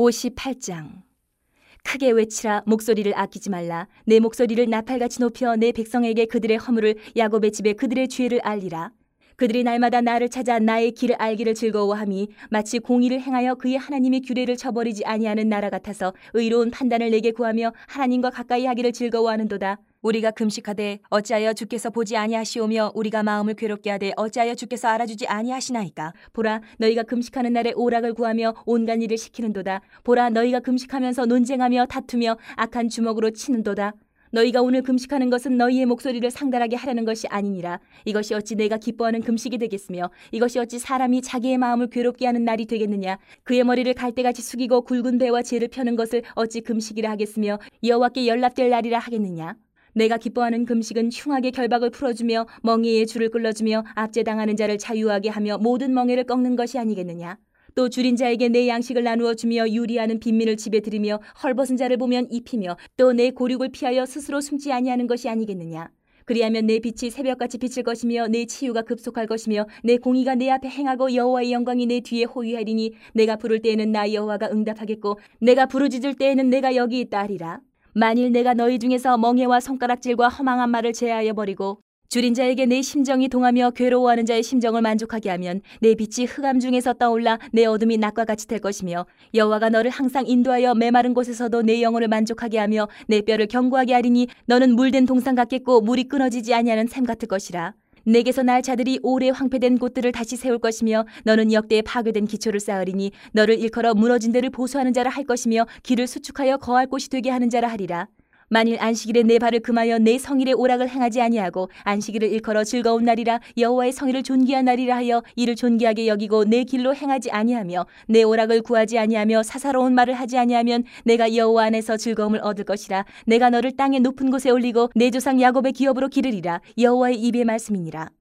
58장. 크게 외치라. 목소리를 아끼지 말라. 내 목소리를 나팔같이 높여 내 백성에게 그들의 허물을, 야곱의 집에 그들의 죄를 알리라. 그들이 날마다 나를 찾아 나의 길을 알기를 즐거워함이 마치 공의를 행하여 그의 하나님의 규례를 저버리지 아니하는 나라 같아서 의로운 판단을 내게 구하며 하나님과 가까이 하기를 즐거워하는도다. 우리가 금식하되 어찌하여 주께서 보지 아니하시오며 우리가 마음을 괴롭게 하되 어찌하여 주께서 알아주지 아니하시나이까. 보라, 너희가 금식하는 날에 오락을 구하며 온갖 일을 시키는도다. 보라, 너희가 금식하면서 논쟁하며 다투며 악한 주먹으로 치는도다. 너희가 오늘 금식하는 것은 너희의 목소리를 상달하게 하려는 것이 아니니라. 이것이 어찌 내가 기뻐하는 금식이 되겠으며 이것이 어찌 사람이 자기의 마음을 괴롭게 하는 날이 되겠느냐. 그의 머리를 갈대같이 숙이고 굵은 배와 재를 펴는 것을 어찌 금식이라 하겠으며 여호와께 연락될 날이라 하겠느냐. 내가 기뻐하는 금식은 흉악의 결박을 풀어주며 멍에의 줄을 끌어주며 압제당하는 자를 자유하게 하며 모든 멍에를 꺾는 것이 아니겠느냐. 또 줄인 자에게 내 양식을 나누어 주며 유리하는 빈민을 집에 들이며 헐벗은 자를 보면 입히며 또 내 고륙을 피하여 스스로 숨지 아니하는 것이 아니겠느냐. 그리하면 내 빛이 새벽같이 비칠 것이며 내 치유가 급속할 것이며 내 공의가 내 앞에 행하고 여호와의 영광이 내 뒤에 호위하리니 내가 부를 때에는 나 여호와가 응답하겠고 내가 부르짖을 때에는 내가 여기 있다 하리라. 만일 내가 너희 중에서 멍에와 손가락질과 허망한 말을 제하여 버리고 줄인 자에게 내 심정이 동하며 괴로워하는 자의 심정을 만족하게 하면 내 빛이 흑암 중에서 떠올라 내 어둠이 낮과 같이 될 것이며 여호와가 너를 항상 인도하여 메마른 곳에서도 내 영혼을 만족하게 하며 내 뼈를 견고하게 하리니 너는 물된 동산 같겠고 물이 끊어지지 아니하는 샘 같을 것이라. 내게서 날 자들이 오래 황폐된 곳들을 다시 세울 것이며 너는 역대에 파괴된 기초를 쌓으리니 너를 일컬어 무너진 데를 보수하는 자라 할 것이며 길을 수축하여 거할 곳이 되게 하는 자라 하리라. 만일 안식일에 내 발을 금하여 내 성일의 오락을 행하지 아니하고 안식일을 일컬어 즐거운 날이라 여호와의 성일을 존귀한 날이라 하여 이를 존귀하게 여기고 내 길로 행하지 아니하며 내 오락을 구하지 아니하며 사사로운 말을 하지 아니하면 내가 여호와 안에서 즐거움을 얻을 것이라. 내가 너를 땅의 높은 곳에 올리고 내 조상 야곱의 기업으로 기르리라. 여호와의 입의 말씀이니라.